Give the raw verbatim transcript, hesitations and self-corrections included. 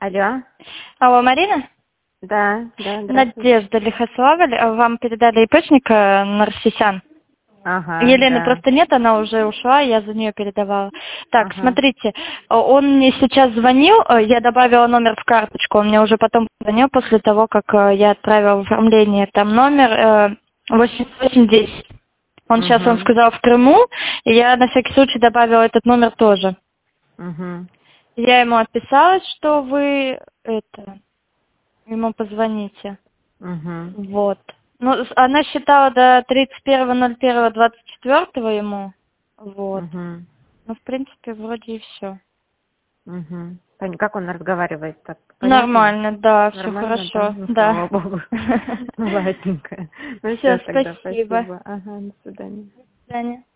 Алло. Алло, Марина? Да, да, здравствуйте. Надежда Лихославль. Вам передали ипочника Нарсисян. Ага, Елены да. просто нет, она уже ушла, я за нее передавала. Так, Ага. смотрите, он мне сейчас звонил, я добавила номер в карточку, он мне уже потом звонил после того, как я отправила оформление. Там номер восемь восемь десять. Он Угу. сейчас, он сказал, в Крыму, и я на всякий случай добавила этот номер тоже. Угу. Я ему отписалась, что вы это ему позвоните. Угу. Вот. Ну, с- она считала до тридцать первого ноль первого двадцать четвёртого ему. Вот. Угу. Ну, в принципе, вроде и все. Угу. Пон- Как он разговаривает? Так понятно? Нормально, да, все Нормально, да? хорошо, Ну, да. слава богу. Ну, ладненько. Ну, Все, все тогда, спасибо. спасибо. Ага, до свидания. До свидания.